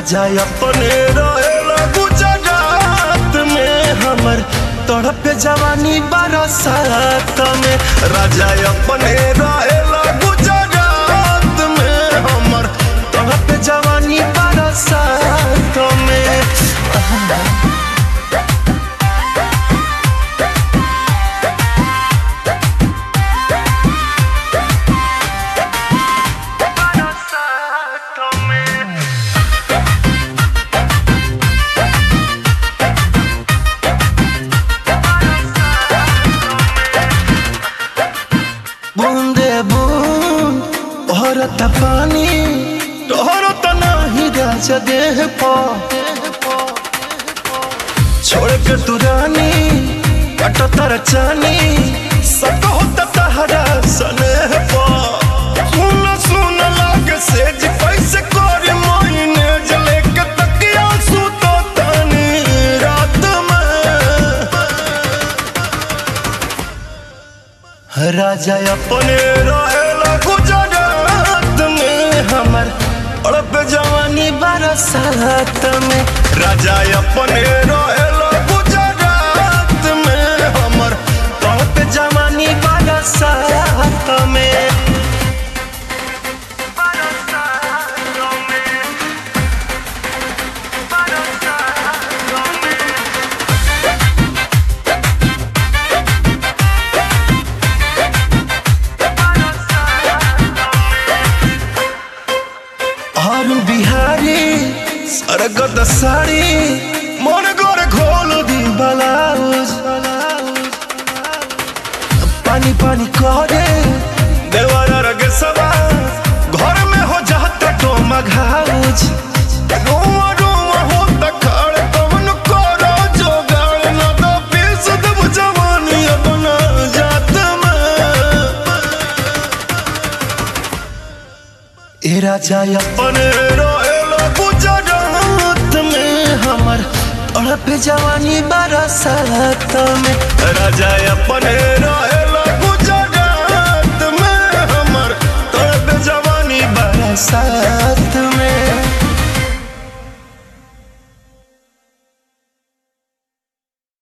राजा अपने रहेला गुजरात में हमर तड़प जवानी बरसात में। राजा अपने रहेला गुजरात में हमर तड़प जवानी बरसात में। बूंदे बूंद तोहरत पानी तोहरत नहीं राजा देह पो छोड़ के तू रानी कटो तर चानी सब होता तहरा सनेह पो। सुन सुन लागे सेज कैसे करे महीने जले के तकिया सुतो तानी रात में। राजा अपने रहेला गुजरात में हमर तड़प जवानी बरसात में। राजा अपने रहेला गुजरात में हमर तड़प जवानी बरसात में। अरुण बिहारी सरगत साड़ी मन गोरे खोल दी ब्लाउज पानी पानी करे देवर रगे सवा घर में हो जाता तो मघाउज। रोमा रोमा होता खड़े कवन करो जोगाड़ न तो पीस देव जवानी अपना जात में। ए राजा अपने रहेला गुजरात में हमर तड़प जवानी बरसात में। राजा अपने रहेला गुजरात में हमर तड़प जवानी बरसात